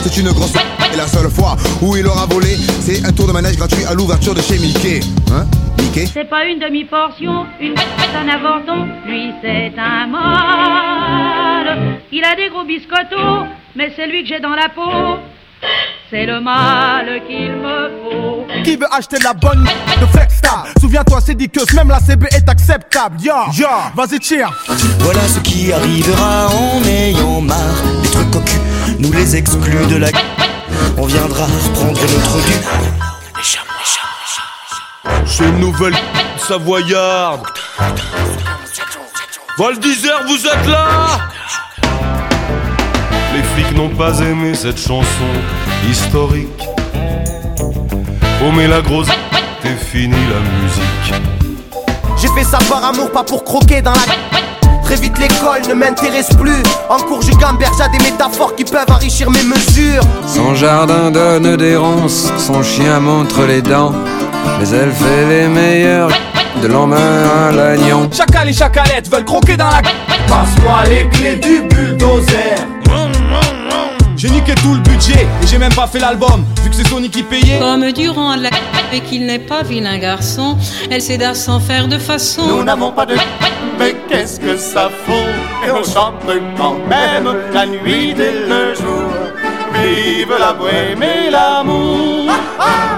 c'est une grosse. Et la seule fois où il aura volé, c'est un tour de manège gratuit à l'ouverture de chez Mickey. Hein, Mickey? C'est pas une demi-portion, un avorton. Lui, c'est un mâle. Il a des gros biscottos, mais c'est lui que j'ai dans la peau. C'est le mal qu'il me faut. Qui veut acheter la bonne de Flexstar? Souviens-toi, c'est dit que même la CB est acceptable. Vas-y, tire. Voilà ce qui arrivera en ayant marre des trucs cocus, nous les exclus de la. On viendra reprendre notre dû. C'est une nouvelle savoyarde. Val d'Isère, vous êtes là? Les flics n'ont pas aimé cette chanson historique. Oh mais la grosse, t'es fini la musique. J'ai fait ça par amour, pas pour croquer dans la. Très vite l'école ne m'intéresse plus. En cours je gamberge à des métaphores qui peuvent enrichir mes mesures. Son jardin donne des ronces, son chien montre les dents. Mais elle fait les meilleurs de l'emmène à l'agnon. Chacal et chacalette veulent croquer dans la. Passe-moi les clés du bulldozer. J'ai niqué tout le budget et j'ai même pas fait l'album, vu que c'est Sony qui payait. Comme Durand l'a et qu'il n'est pas vilain garçon, elle s'aida sans faire de façon. Nous n'avons pas de mais qu'est-ce que ça fout? Et on chante quand même la nuit et le jour. Vive la bohème et l'amour.